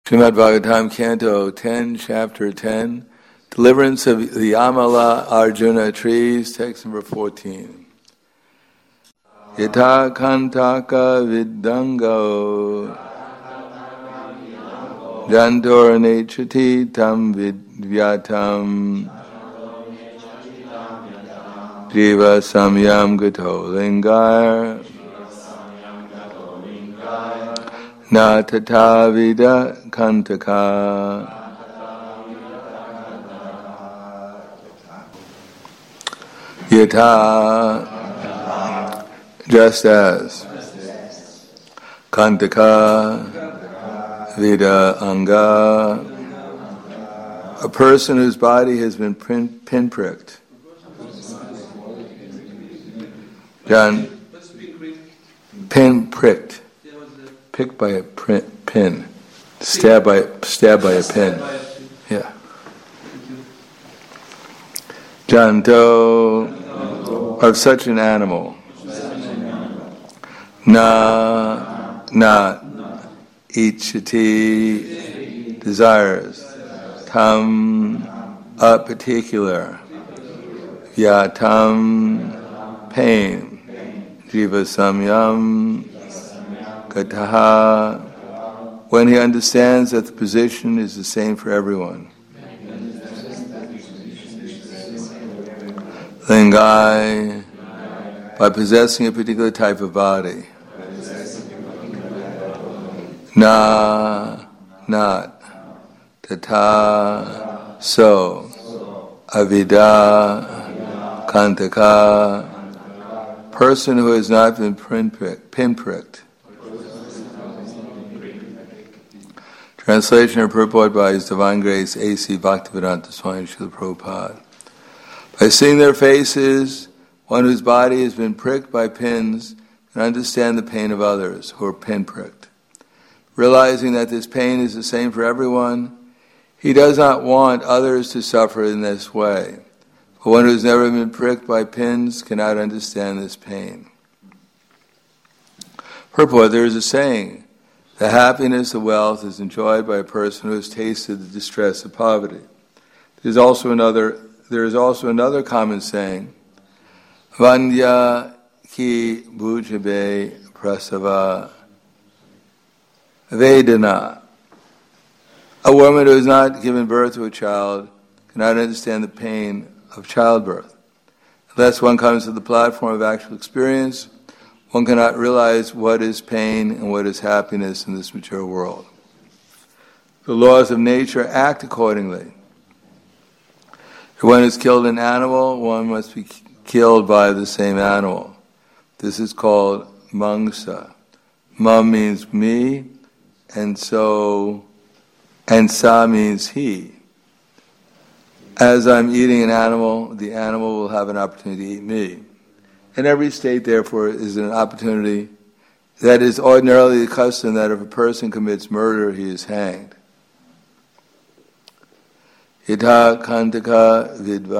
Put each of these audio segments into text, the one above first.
Srimad Bhagavatam, Canto 10, Chapter 10, Deliverance of the Amala Arjuna Trees, text number 14. Yata kantaka vidango jantor nechati tam vidvyatam jiva samyam gato lingar na tatavida kantaka. Yata, just as kantaka vida anga, a person whose body has been pinpricked. John, pinpricked. Picked by a pin, stabbed by a pin. Yeah. Janto, of such an animal. Na, not. Ichati, desires. Tam, a particular. Vyatam, pain. Jiva samyam, Gataha, when he understands that the position is the same for everyone. Lingai, by possessing a particular type of body. Na, not. Tata, so. Avida, kantaka, person who has not been pinpricked. Translation or purport by His Divine Grace A.C. Bhaktivedanta Swami Srila Prabhupada. By seeing their faces, one whose body has been pricked by pins can understand the pain of others who are pinpricked. Realizing that this pain is the same for everyone, he does not want others to suffer in this way. But one who has never been pricked by pins cannot understand this pain. Purport, there is a saying, the happiness of wealth is enjoyed by a person who has tasted the distress of poverty. There is also another common saying, Vandya ki bhujabe prasava vedana. A woman who has not given birth to a child cannot understand the pain of childbirth. Unless one comes to the platform of actual experience, one cannot realize what is pain and what is happiness in this material world. The laws of nature act accordingly. If one has killed an animal, one must be killed by the same animal. This is called mangsa. Mam means me, and sa means he. As I'm eating an animal, the animal will have an opportunity to eat me. In every state, therefore, is an opportunity that is ordinarily the custom that if a person commits murder, he is hanged. Yata kantaka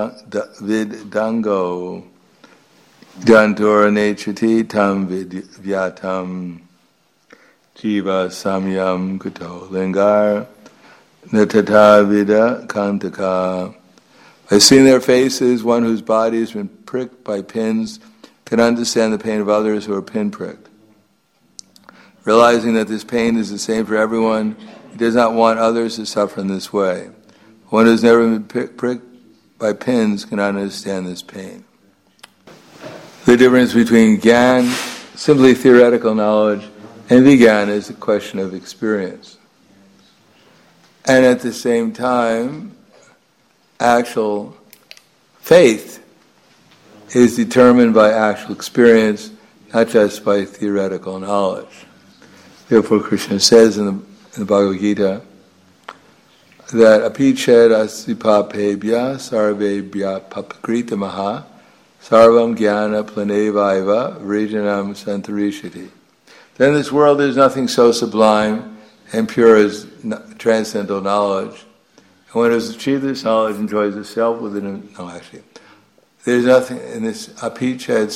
vidango jantor nechati tam vidvyatam jiva samyam kuto lingar natata vida kantaka. By seeing their faces, one whose body has been pricked by pins can understand the pain of others who are pinpricked. Realizing that this pain is the same for everyone, he does not want others to suffer in this way. One who has never been pricked by pins cannot understand this pain. The difference between Gyan, simply theoretical knowledge, and Vigyan is a question of experience. And at the same time, actual faith is determined by actual experience, not just by theoretical knowledge. Therefore, Krishna says in the Bhagavad Gita that apiched asipapebhya sarvebhya papakrita maha sarvam jnana planevaiva vrijanam santarishiti. Then in this world there's nothing so sublime and pure as transcendental knowledge. And one who has achieved this knowledge enjoys the self within him. No, actually, there's nothing in this. Apiched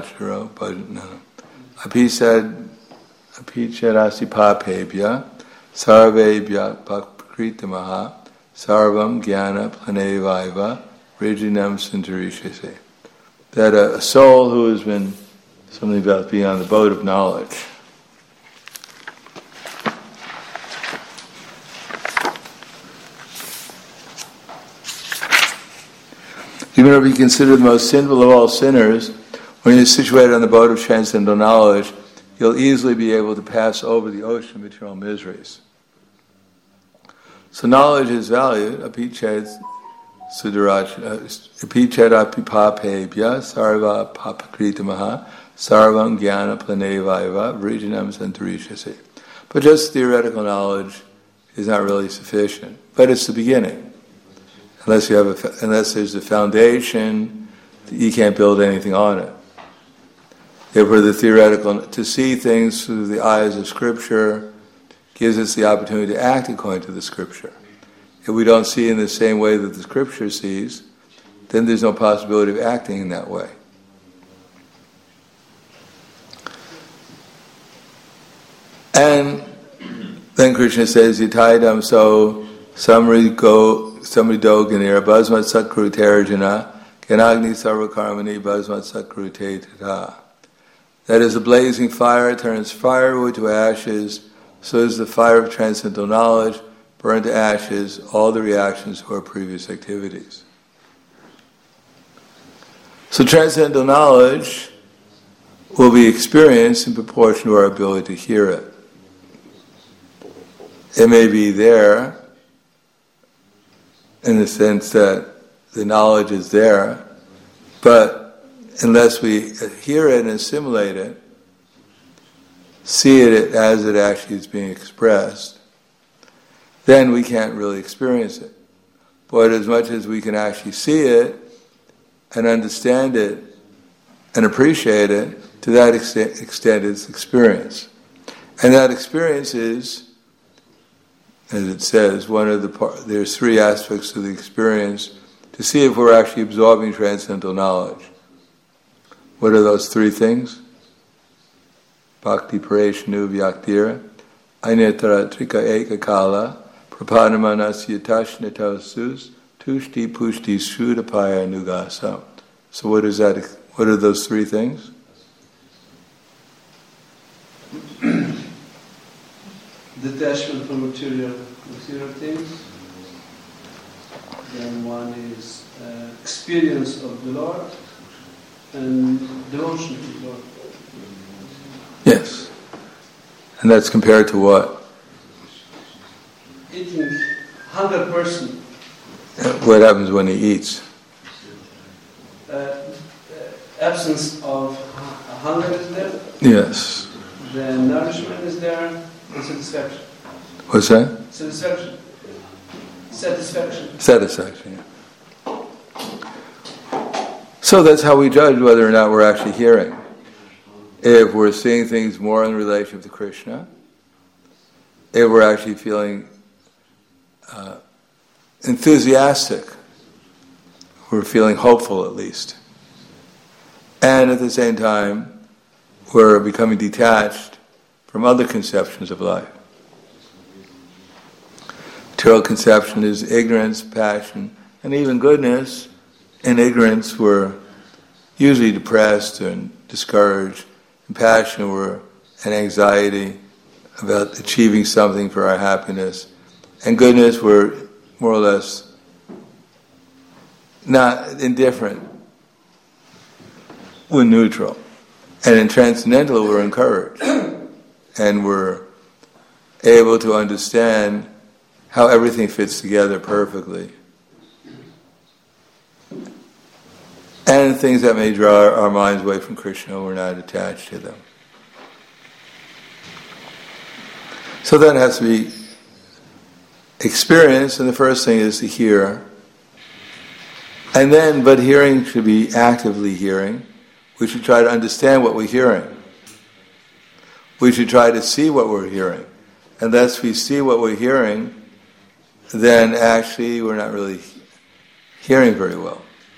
sudarachara, but no. Apiched asipapebhya sarvebhya pakritamaha sarvam jnana planevaiva rijinam santarishase. That a soul who has been, something about being on the boat of knowledge, even if you consider the most sinful of all sinners, when you're situated on the boat of transcendental knowledge, you'll easily be able to pass over the ocean of material miseries. So knowledge is valued, apiched apipapebhya sarva papakritamaha sarvam jnana planevaiva vrijinam santarishase. But just theoretical knowledge is not really sufficient. But it's the beginning. Unless there's a foundation, you can't build anything on it. Therefore, the theoretical, to see things through the eyes of Scripture gives us the opportunity to act according to the Scripture. If we don't see in the same way that the Scripture sees, then there's no possibility of acting in that way. And then Krishna says, Yataidam so samrido ganira bhasmat satkru terjana ganagni sarvakarmani bhasmat satkru te tata. That is, a blazing fire turns firewood to ashes, so is the fire of transcendental knowledge burn to ashes all the reactions to our previous activities. So transcendental knowledge will be experienced in proportion to our ability to hear it. It may be there in the sense that the knowledge is there, but unless we hear it and assimilate it, see it as it actually is being expressed, then we can't really experience it. But as much as we can actually see it and understand it and appreciate it, to that extent it's experience. And that experience is, as it says, there's three aspects of the experience to see if we're actually absorbing transcendental knowledge. What are those three things? Bhakti pareshanu vyaktira, anyataratrika ekakala, prapadamanas yatashnatos, tushti pushti shrudapaya nugasa. So what is that? What are those three things? Detachment from material things. Then one is experience of the Lord and devotion to the Lord. Yes. And that's compared to what? Eating, hunger person. What happens when he eats? Absence of hunger is there. Yes. The nourishment is there, and satisfaction. What's that? Satisfaction. Satisfaction, yeah. So that's how we judge whether or not we're actually hearing. If we're seeing things more in relation to Krishna, if we're actually feeling enthusiastic, we're feeling hopeful at least, and at the same time we're becoming detached from other conceptions of life. Material conception is ignorance, passion, and even goodness. In ignorance we're usually depressed and discouraged. In passion we're in anxiety about achieving something for our happiness. And goodness we're more or less not indifferent. We're neutral. And in transcendental we're encouraged. And we're able to understand how everything fits together perfectly. And things that may draw our minds away from Krishna, we're not attached to them. So that has to be experienced, and the first thing is to hear. And then, but hearing should be actively hearing. We should try to understand what we're hearing. We should try to see what we're hearing. Unless we see what we're hearing, then actually we're not really hearing very well.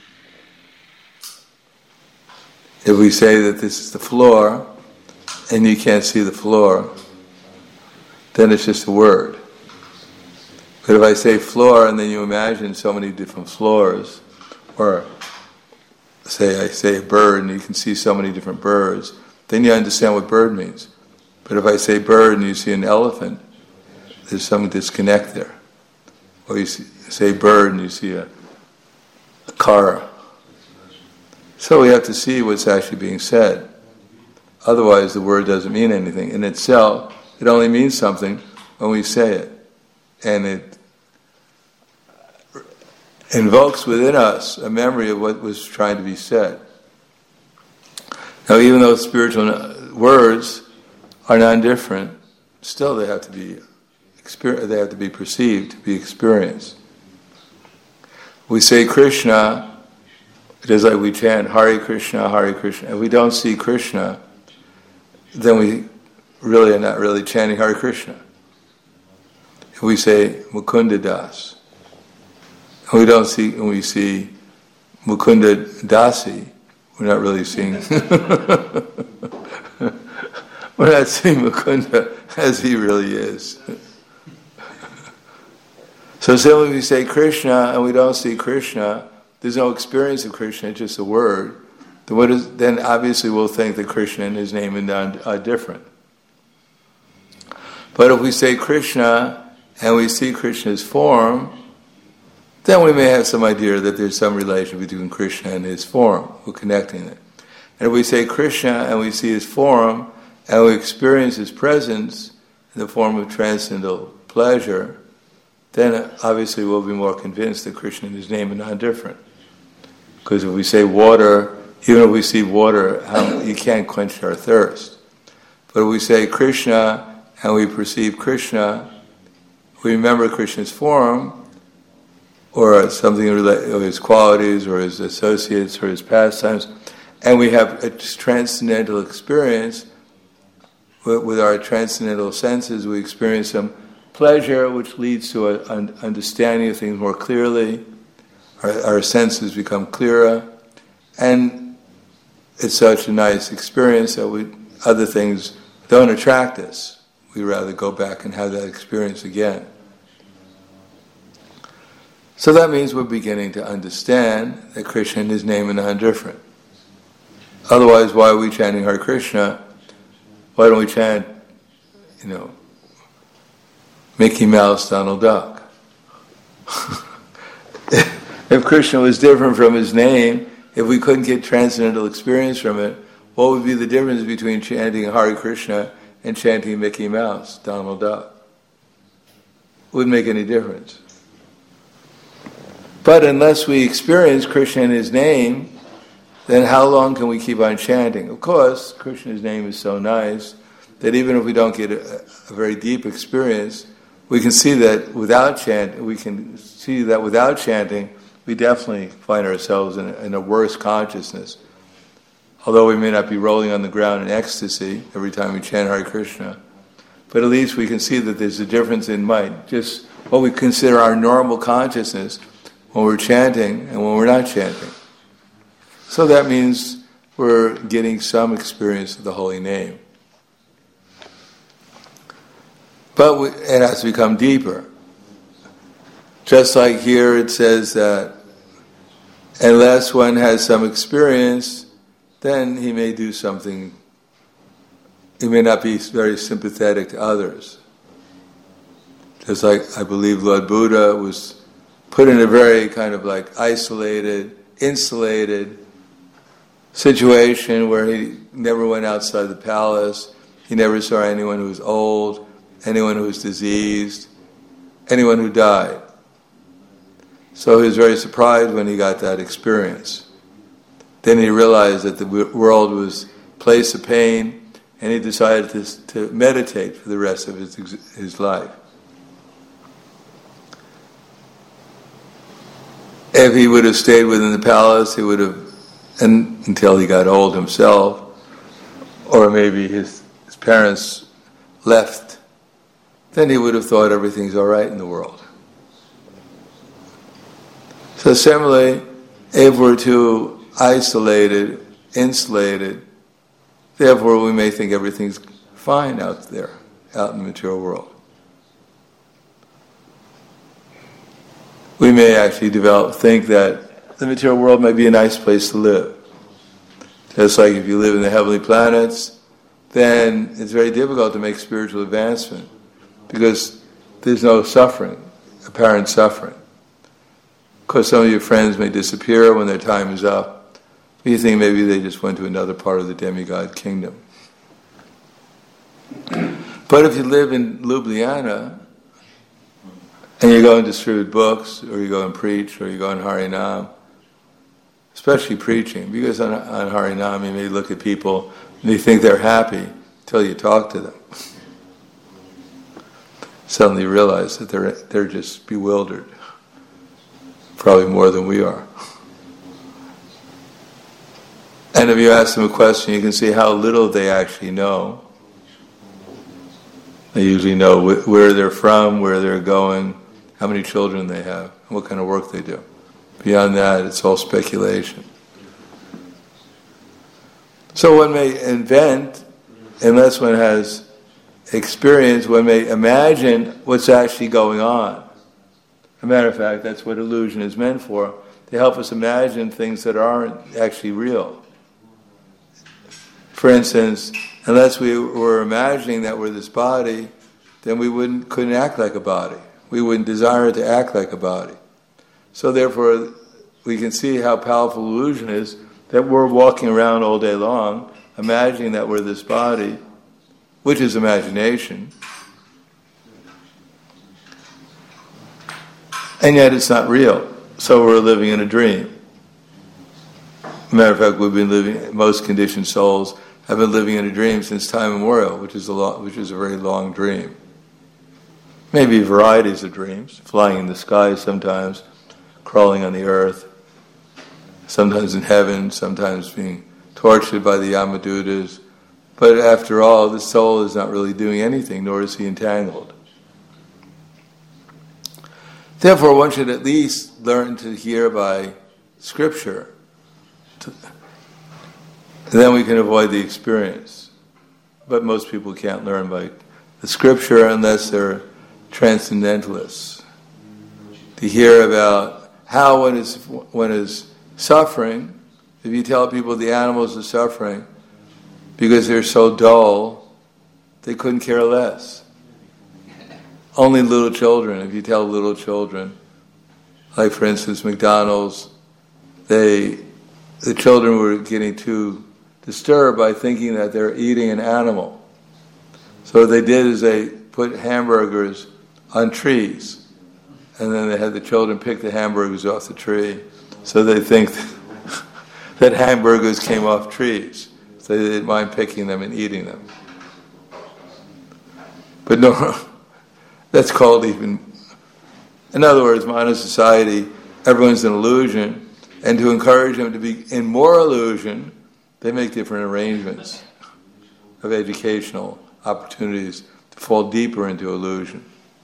If we say that this is the floor, and you can't see the floor, then it's just a word. But if I say floor, and then you imagine so many different floors, or say I say a bird, and you can see so many different birds, then you understand what bird means. But if I say bird and you see an elephant, there's some disconnect there. Or you say bird and you see a car. So we have to see what's actually being said. Otherwise the word doesn't mean anything. In itself, it only means something when we say it. And it invokes within us a memory of what was trying to be said. Now, even though spiritual words are non-different, still they have to be perceived, to be experienced. We say Krishna, it is like we chant Hare Krishna, Hare Krishna. If we don't see Krishna, then we really are not really chanting Hare Krishna. If we say Mukunda Das, and we see Mukunda Dasi, we're not really seeing we're not seeing Mukunda as he really is. So simply we say Krishna and we don't see Krishna, there's no experience of Krishna, it's just a word. Then obviously we'll think that Krishna and his name are different. But if we say Krishna and we see Krishna's form, then we may have some idea that there's some relation between Krishna and his form. We're connecting it. And if we say Krishna and we see his form and we experience his presence in the form of transcendental pleasure, then obviously we'll be more convinced that Krishna and his name are not different. Because if we say water, even if we see water, you can't quench our thirst. But if we say Krishna and we perceive Krishna, we remember Krishna's form, or something related to his qualities, or his associates, or his pastimes, and we have a transcendental experience. With our transcendental senses, we experience some pleasure, which leads to an understanding of things more clearly. Our senses become clearer, and it's such a nice experience that other things don't attract us. We rather go back and have that experience again. So that means we're beginning to understand that Krishna and his name are not different. Otherwise, why are we chanting Hare Krishna? Why don't we chant, Mickey Mouse, Donald Duck? If Krishna was different from his name, if we couldn't get transcendental experience from it, what would be the difference between chanting Hare Krishna and chanting Mickey Mouse, Donald Duck? Wouldn't make any difference. But unless we experience Krishna and his name, then how long can we keep on chanting? Of course, Krishna's name is so nice that even if we don't get a very deep experience, we can see that without chanting, we definitely find ourselves in a worse consciousness. Although we may not be rolling on the ground in ecstasy every time we chant Hare Krishna, but at least we can see that there's a difference in mind. Just what we consider our normal consciousness when we're chanting and when we're not chanting. So that means we're getting some experience of the holy name. But it has to become deeper. Just like here it says that unless one has some experience, then he may do something. He may not be very sympathetic to others. Just like I believe Lord Buddha was put in a very kind of like isolated, insulated situation where he never went outside the palace. He never saw anyone who was old, anyone who was diseased, anyone who died. So he was very surprised when he got that experience. Then he realized that the world was a place of pain, and he decided to meditate for the rest of his life. If he would have stayed within the palace, he would have, until he got old himself, or maybe his parents left, then he would have thought everything's all right in the world. So similarly, if we're too isolated, insulated, therefore we may think everything's fine out there, out in the material world. we may actually think that the material world might be a nice place to live. Just like if you live in the heavenly planets, then it's very difficult to make spiritual advancement because there's no suffering, apparent suffering. Of course, some of your friends may disappear when their time is up. You think maybe they just went to another part of the demigod kingdom. But if you live in Ljubljana, and you go and distribute books, or you go and preach, or you go and Harinam, especially preaching, because on Harinam you may look at people and you think they're happy until you talk to them. Suddenly you realize that they're just bewildered, probably more than we are. And if you ask them a question, you can see how little they actually know. They usually know where they're from, where they're going, how many children they have, and what kind of work they do. Beyond that, it's all speculation. So one may invent, unless one has experience, one may imagine what's actually going on. As a matter of fact, that's what illusion is meant for, to help us imagine things that aren't actually real. For instance, unless we were imagining that we're this body, then we couldn't act like a body. We wouldn't desire to act like a body. So therefore, we can see how powerful illusion is, that we're walking around all day long, imagining that we're this body, which is imagination, and yet it's not real. So we're living in a dream. As a matter of fact, most conditioned souls have been living in a dream since time immemorial, which is a very long dream. Maybe varieties of dreams, flying in the sky sometimes, crawling on the earth, sometimes in heaven, sometimes being tortured by the Yamadutas. But after all, the soul is not really doing anything, nor is he entangled. Therefore, one should at least learn to hear by Scripture. Then we can avoid the experience. But most people can't learn by the Scripture unless they're transcendentalists. To hear about how one is suffering, if you tell people the animals are suffering because they're so dull, they couldn't care less. Only little children, if you tell little children, like for instance McDonald's, the children were getting too disturbed by thinking that they're eating an animal. So what they did is they put hamburgers on trees, and then they had the children pick the hamburgers off the tree, so they think that hamburgers came off trees, so they didn't mind picking them and eating them. But no, that's called even... In other words, modern society, everyone's an illusion, and to encourage them to be in more illusion, they make different arrangements of educational opportunities to fall deeper into illusion.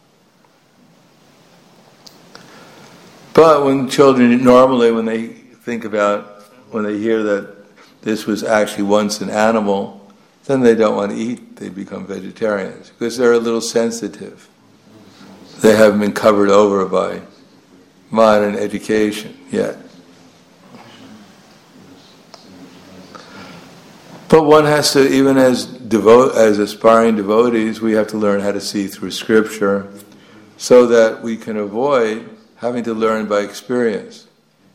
But when children, normally when they hear that this was actually once an animal, then they don't want to eat, they become vegetarians, because they're a little sensitive. They haven't been covered over by modern education yet. But one has to, even as aspiring devotees, we have to learn how to see through Scripture so that we can avoid having to learn by experience.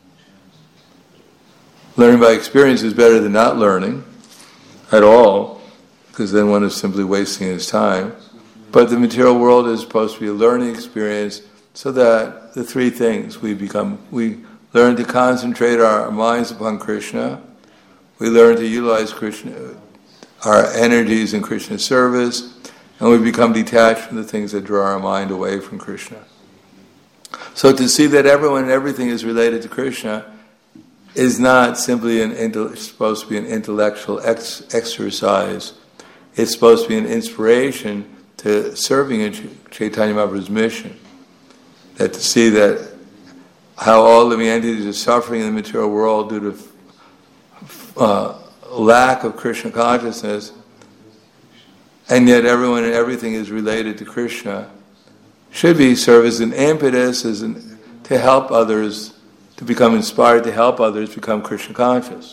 Learning by experience is better than not learning at all, because then one is simply wasting his time. But the material world is supposed to be a learning experience, so that the three things we learn to concentrate our minds upon Krishna, we learn to utilize Krishna, our energies in Krishna's service, and we become detached from the things that draw our mind away from Krishna. So to see that everyone and everything is related to Krishna is not simply supposed to be an intellectual exercise. It's supposed to be an inspiration to serving in Chaitanya Mahaprabhu's mission. That to see that how all living entities are suffering in the material world due to lack of Krishna consciousness, and yet everyone and everything is related to Krishna, should serve as an impetus, to help others, to become inspired to help others become Krishna conscious.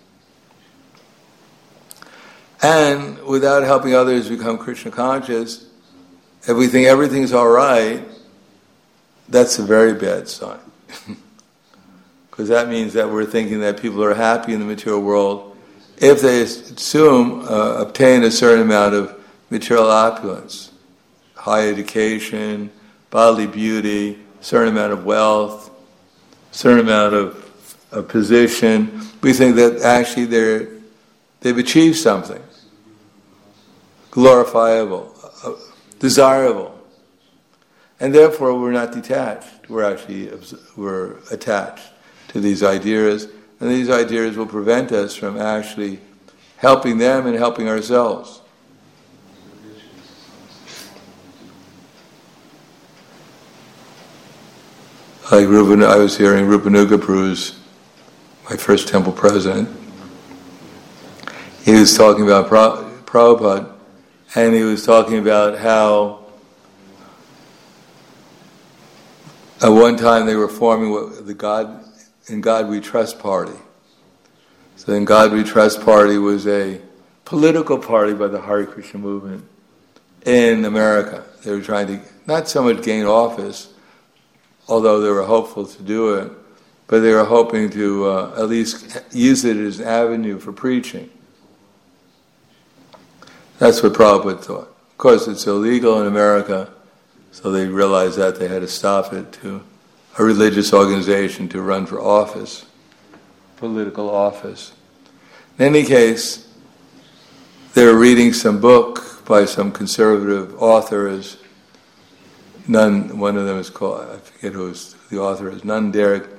And without helping others become Krishna conscious, if we think everything's all right, that's a very bad sign. Because that means that we're thinking that people are happy in the material world if they obtain a certain amount of material opulence, high education, bodily beauty, certain amount of wealth, certain amount of position. We think that actually they've achieved something glorifiable, desirable. And therefore we're not detached. We're attached to these ideas, and these ideas will prevent us from actually helping them and helping ourselves. Like I was hearing Rupanuga Prabhu's, my first temple president. He was talking about Prabhupada, and he was talking about how at one time they were forming the In God We Trust party. So In God We Trust party was a political party by the Hare Krishna movement in America. They were trying to not so much gain office, although they were hopeful to do it, but they were hoping to at least use it as an avenue for preaching. That's what Prabhupada thought. Of course, it's illegal in America, so they realized that they had to stop it to a religious organization to run for office, political office. In any case, they were reading some book by some conservative authors. One of them is called, I forget who the author is, None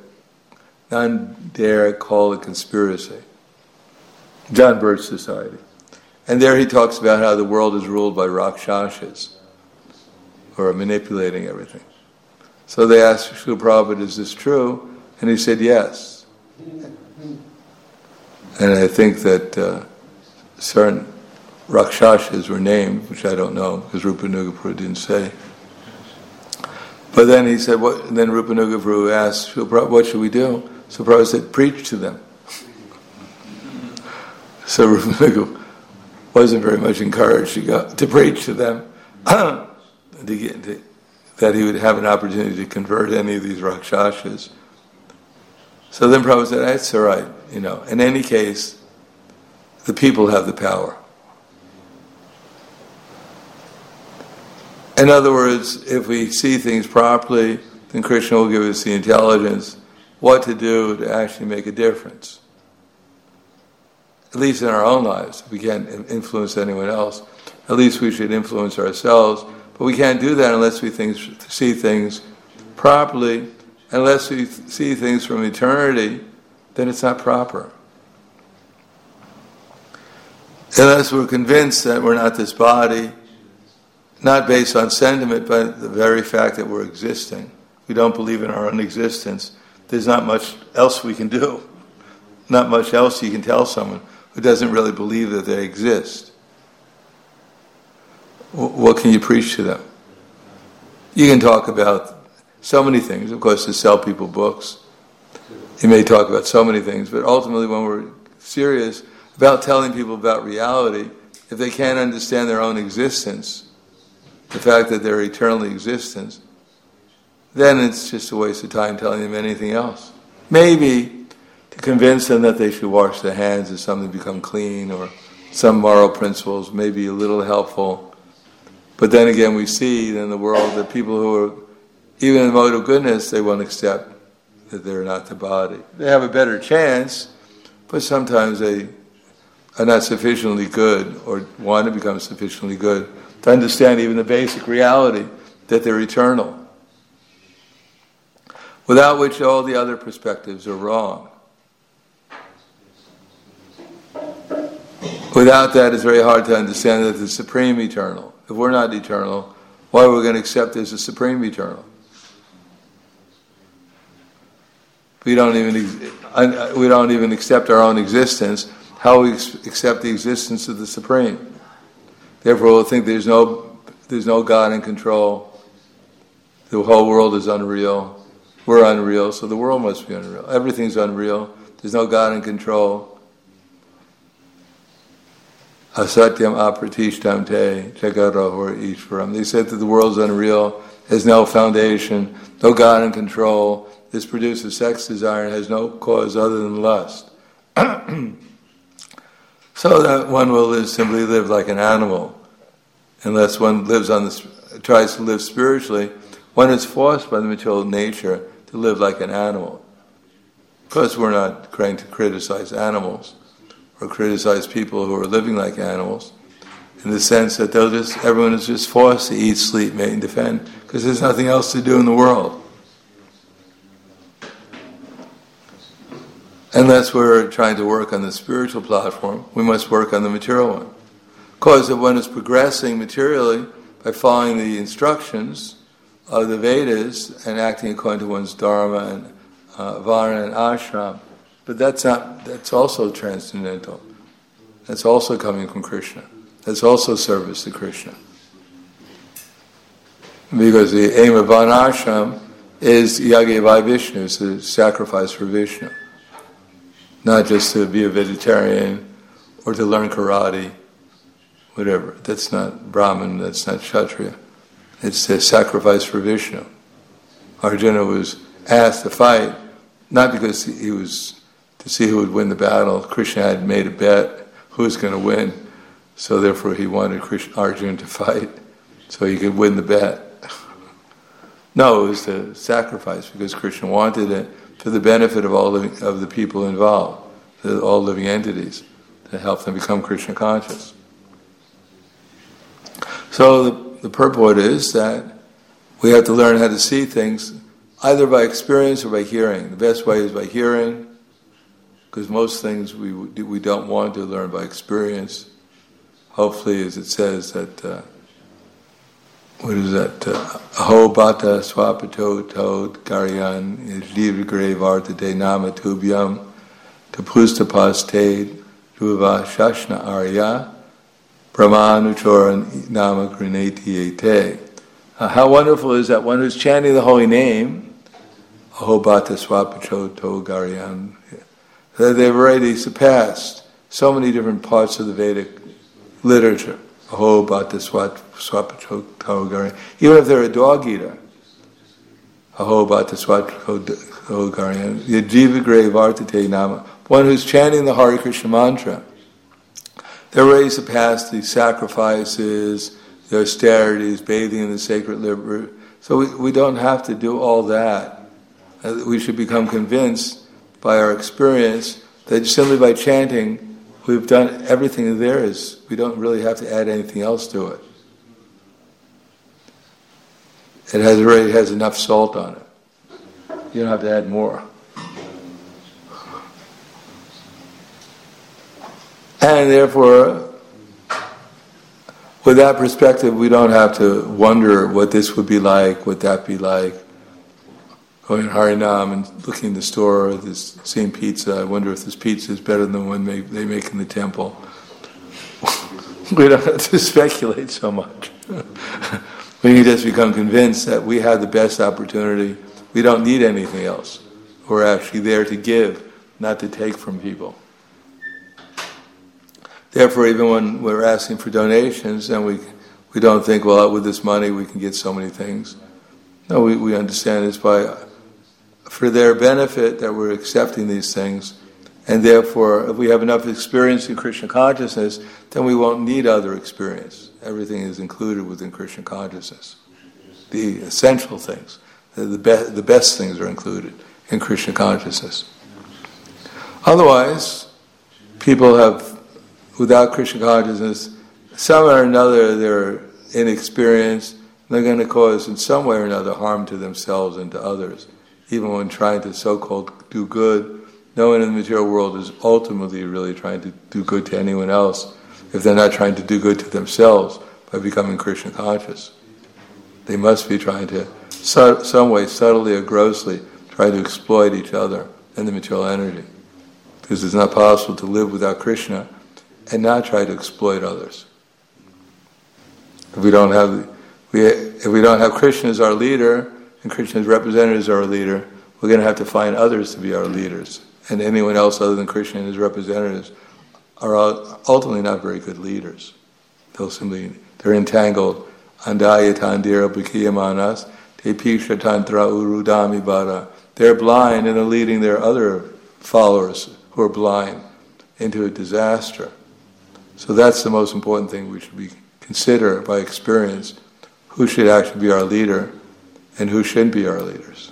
Dare Call It Conspiracy. John Birch Society. And there he talks about how the world is ruled by Rakshasas, who are manipulating everything. So they asked Srila Prabhupada, is this true? And he said yes. And I think that certain Rakshasas were named, which I don't know, because Rupanuga Prabhu didn't say. But then he said, and then Rupanuga Prabhu asked Srila Prabhupada, what should we do? So Prabhupada said, preach to them. So Rupanuga wasn't very much encouraged to preach to them, that he would have an opportunity to convert any of these Rakshasas. So then Prabhupada said, that's all right, in any case, the people have the power. In other words, if we see things properly, then Krishna will give us the intelligence what to do to actually make a difference. At least in our own lives. If we can't influence anyone else, at least we should influence ourselves. But we can't do that unless we see things properly. Unless we see things from eternity, then it's not proper. Unless we're convinced that we're not this body, not based on sentiment, but the very fact that we're existing. We don't believe in our own existence. There's not much else we can do. Not much else you can tell someone who doesn't really believe that they exist. What can you preach to them? You can talk about so many things, of course, to sell people books. You may talk about so many things, but ultimately when we're serious about telling people about reality, if they can't understand their own existence, the fact that they're eternally existent, then it's just a waste of time telling them anything else. Maybe to convince them that they should wash their hands or something to become clean, or some moral principles may be a little helpful. But then again, we see in the world that people who are, even in the mode of goodness, they won't accept that they're not the body. They have a better chance, but sometimes they are not sufficiently good, or want to become sufficiently good, to understand even the basic reality that they're eternal. Without which all the other perspectives are wrong. Without that, it's very hard to understand that the Supreme Eternal. If we're not eternal, why are we going to accept there's a Supreme Eternal? We don't even accept our own existence. How we accept the existence of the Supreme? Therefore, we'll think there's no God in control. The whole world is unreal. we're unreal, so the world must be unreal. Everything's unreal. There's no God in control. Asatyam apratishtam te jagarahor ishvaram. They said that the world's unreal, has no foundation, no God in control. This produces sex desire and has no cause other than lust. So that one will simply live like an animal. Unless one tries to live spiritually, one is forced by the material nature to live like an animal. Of course, we're not trying to criticize animals or criticize people who are living like animals, in the sense that everyone is just forced to eat, sleep, mate, and defend, because there's nothing else to do in the world. Unless we're trying to work on the spiritual platform, we must work on the material one. Because if one is progressing materially by following the instructions of the Vedas and acting according to one's dharma and varna and ashram, but that's also transcendental. That's also coming from Krishna. That's also service to Krishna. Because the aim of varna ashram is yagya vai Vishnu, it's a sacrifice for Vishnu. Not just to be a vegetarian or to learn karate, whatever. That's not Brahman, that's not Kshatriya. It's a sacrifice for Vishnu. Arjuna was asked to fight, not because he was to see who would win the battle. Krishna had made a bet who was going to win, so therefore he wanted Arjuna to fight so he could win the bet. No, it was to sacrifice because Krishna wanted it for the benefit of all of the people involved, all living entities, to help them become Krishna conscious. So the purport is that we have to learn how to see things either by experience or by hearing. The best way is by hearing, because most things we don't want to learn by experience. Hopefully, as it says that, Aho bata swapato tod garyan yajivagre vartate nama tubhyam tapustapastade dhruva shashna arya brahmanuchoran nama grinati ete. How wonderful is that one who's chanting the holy name, Aho bata swapato tod garyan, that they've already surpassed so many different parts of the Vedic literature. Aho bata swapato tod garyan. Even if they're a dog eater, Aho bata swapato tod garyan, yajivagre vartate nama. One who's chanting the Hare Krishna mantra, they're already surpassed the sacrifices, the austerities, bathing in the sacred river. So we don't have to do all that. We should become convinced by our experience that simply by chanting, we've done everything there is. We don't really have to add anything else to it. It already has enough salt on it. You don't have to add more. And therefore, with that perspective, we don't have to wonder what this would be like, what that be like. Going to Harinam and looking in the store, seeing pizza, I wonder if this pizza is better than the one they make in the temple. We don't have to speculate so much. We can just become convinced that we have the best opportunity. We don't need anything else. We're actually there to give, not to take from people. Therefore, even when we're asking for donations, and we don't think, well, with this money we can get so many things. No, we understand it's for their benefit that we're accepting these things, and therefore, if we have enough experience in Krishna consciousness, then we won't need other experience. Everything is included within Krishna consciousness. The essential things, the best things are included in Krishna consciousness. Otherwise, people have, without Krishna consciousness, somehow or another they're inexperienced, they're going to cause in some way or another harm to themselves and to others. Even when trying to so-called do good, no one in the material world is ultimately really trying to do good to anyone else if they're not trying to do good to themselves by becoming Krishna conscious. They must be trying to, some way, subtly or grossly, try to exploit each other and the material energy. Because it's not possible to live without Krishna and not try to exploit others. If we don't have Krishna as our leader, and Krishna's representatives are our leader, we're going to have to find others to be our leaders. And anyone else other than Krishna and his representatives are ultimately not very good leaders. They're entangled. Andayatandira bhikiyamanas te pishatantra urudami bara. They're blind and they're leading their other followers who are blind into a disaster. So that's the most important thing we should consider by experience. Who should actually be our leader and who shouldn't be our leaders.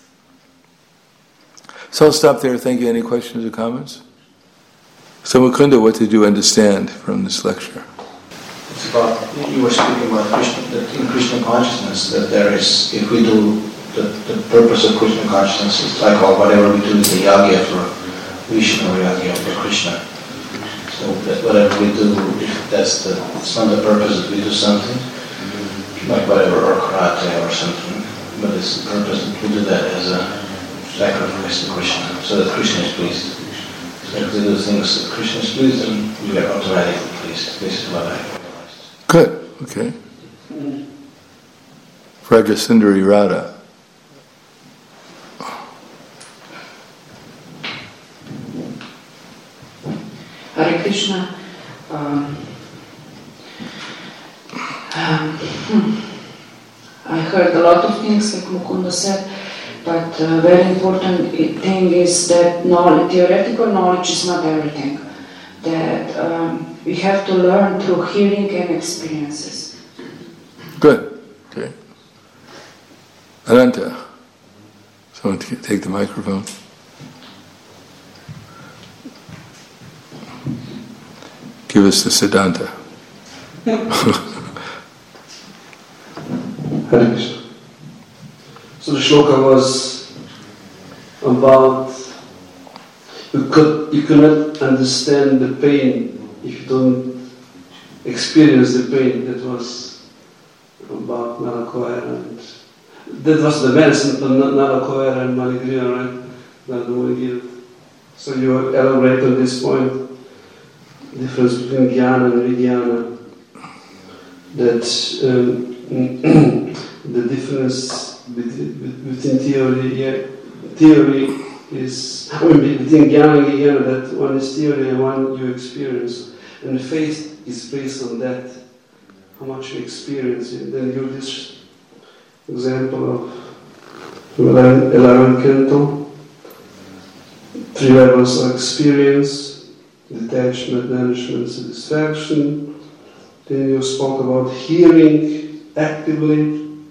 So I'll stop there. Thank you. Any questions or comments? So Mukunda, what did you understand from this lecture? It's about, you were speaking about Krishna, that in Krishna consciousness, that there is, if we do, the purpose of Krishna consciousness is like whatever we do is a yagya for Vishnu or yagya for Krishna. So that whatever we do, if it's not the purpose that we do something, like whatever, or karate or something, but it's the purpose that we do that as a sacrifice to Krishna, so that Krishna is pleased. So if we do things that Krishna is pleased, then we are automatically pleased. This is what I realized. Good, okay. Vraja Sundari Radha. Hare Krishna. I heard a lot of things, like Mukunda said, but a very important thing is that theoretical knowledge is not everything. That we have to learn through hearing and experiences. Good. Okay. Ananta. Someone take the microphone. Give us the Siddhanta. Hare Krishna. So the shloka was about you cannot understand the pain if you don't experience the pain. That was about Nalakoera, and that was the medicine for Nalakoera and Maligriya, right? So you elaborate on this point, difference between jnana and vijnana, that the difference between theory is, between jnana and vijnana, that one is theory and one you experience, and faith is based on that, how much you experience it. Then you this example of 11 canto, 3 levels of experience, detachment, nourishment, satisfaction. Then you spoke about hearing actively,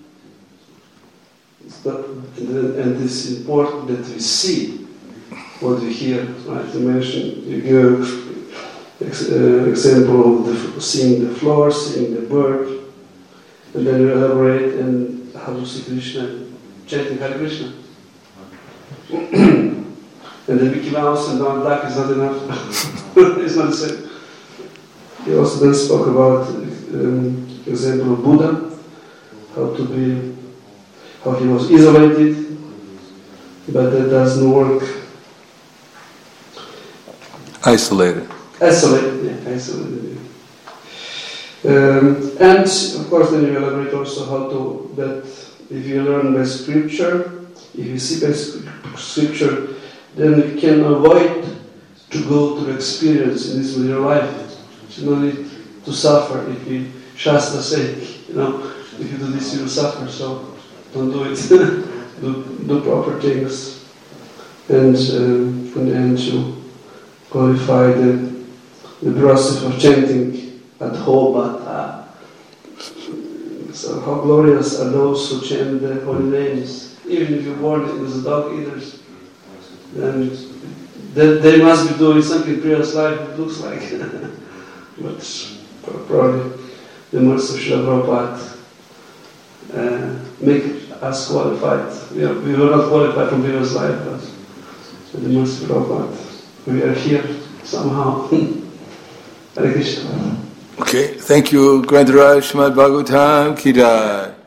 and it's important that we see what we hear. Right? You give example of seeing the floor, seeing the bird, and then you elaborate and how to see Krishna, chanting Hare Krishna. And the Mickey Mouse and Donald Duck is not enough. It's not the same. He also then spoke about example of Buddha, how he was isolated, but that doesn't work. Isolated. Isolated. And of course, then you elaborate also that if you learn by scripture, if you see by scripture, then you can avoid to go to the experience in this material life. You don't need to suffer if you Shastra sake, if you do this you will suffer, so don't do it. do proper things, and in the end you qualify the process of chanting at Hobata. So how glorious are those who chant the holy names, even if you're born as a dog eaters. Then they must be doing something in previous life, it looks like. But probably the mercy of Srila Prabhupada make us qualified. We were not qualified from previous life, but with the mercy of Prabhupada, we are here somehow. Hare Krishna. Okay, thank you, Grantaraj Srimad Bhagavatam Ki Jai.